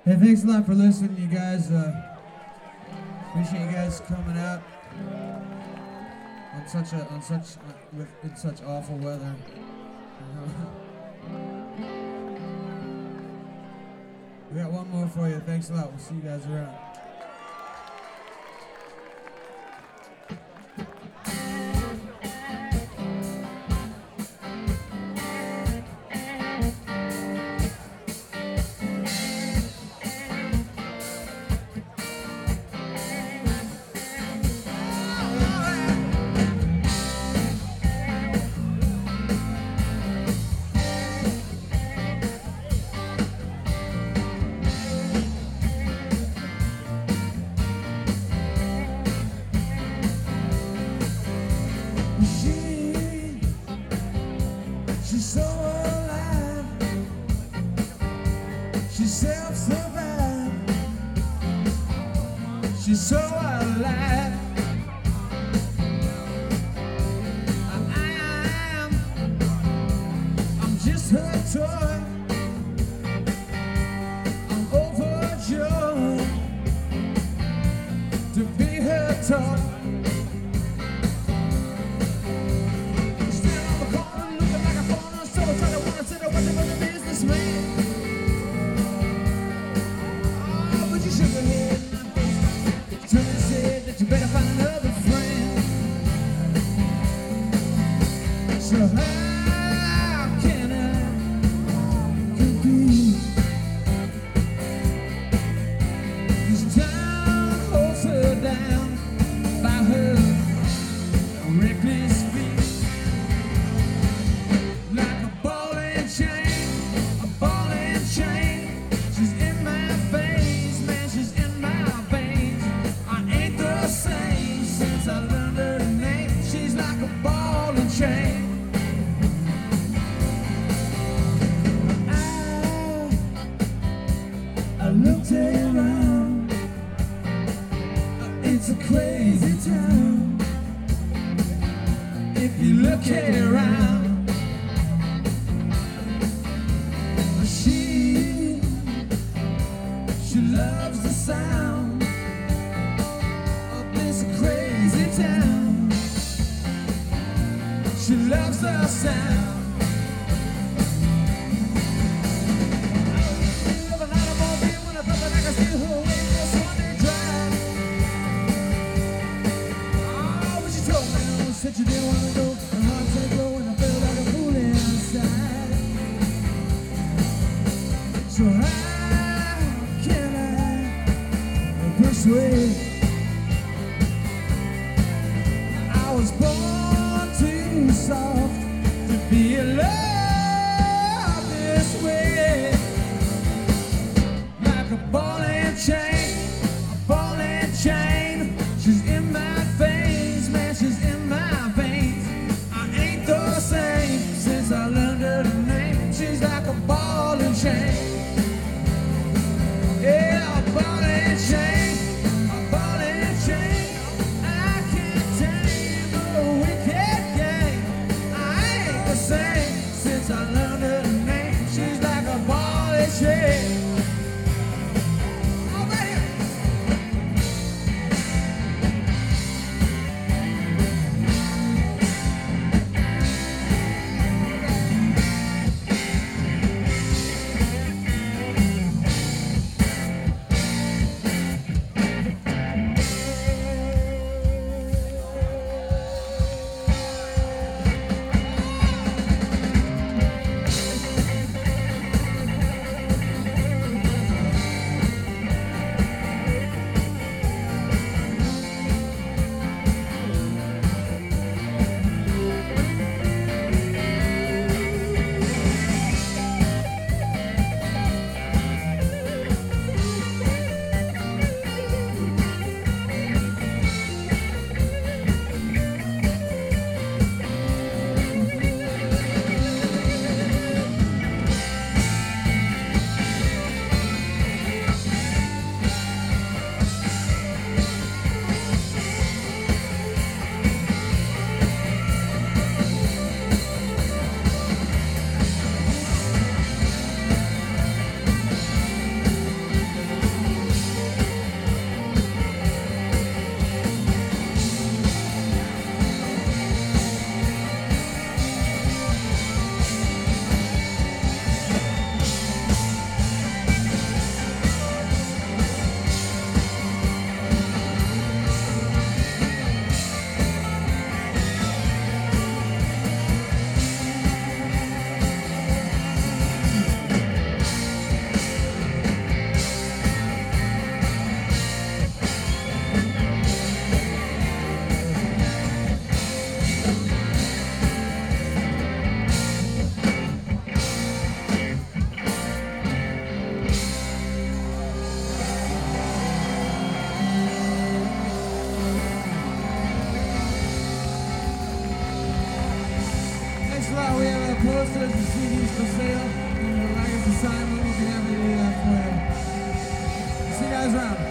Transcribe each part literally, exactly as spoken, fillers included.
Hey, thanks a lot for listening, you guys. Uh, appreciate you guys coming out on such a on such uh, with in such awful weather. We got one more for you. Thanks a lot. We'll see you guys around. She's so alive. She's self-survived. She's so alive. And I am, I'm just her toy. I'm overjoyed to be her toy. You better find another friend. So how can I compete? This town holds her down by her reckless feet, like a ball and chain, a ball and chain. She's in my face, man, she's in my veins. I ain't the same since I learned her name. She's like a ball and chain. I, I looked around. It's a crazy town. If you look around, she, she loves the sound of this crazy town. She loves the sound. Said you didn't want to go, my heart said go, and I felt like a fool inside. So how can I persuade? I was born too soft to be in love this way. Like a ball and chain, a ball and chain. She's in my face, man, she's in my veins. I ain't the same since I learned her name. She's like a ball and chain. Yeah, a ball and chain, a ball and chain. I can't tame a wicked game. I ain't the same for sale. If you would like us to sign one, we'll be happy to do that for you. See you guys around.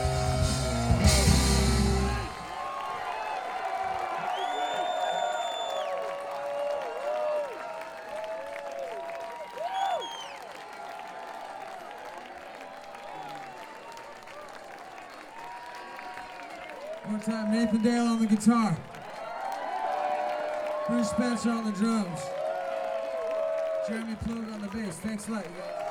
One time, Nathan Dale on the guitar. Bruce Spencer on the drums. Jeremy Plug on the bass. Thanks a lot, you guys.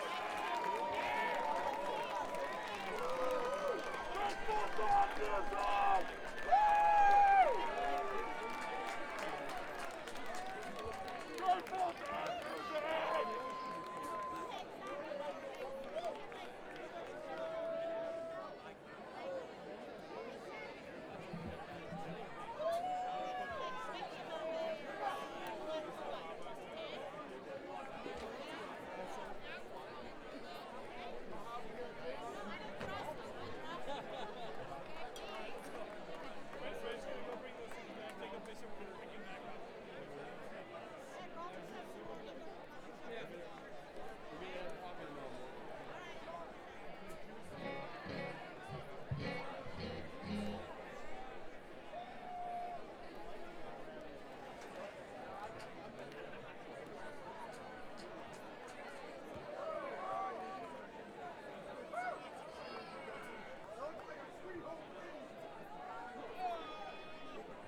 Let's go,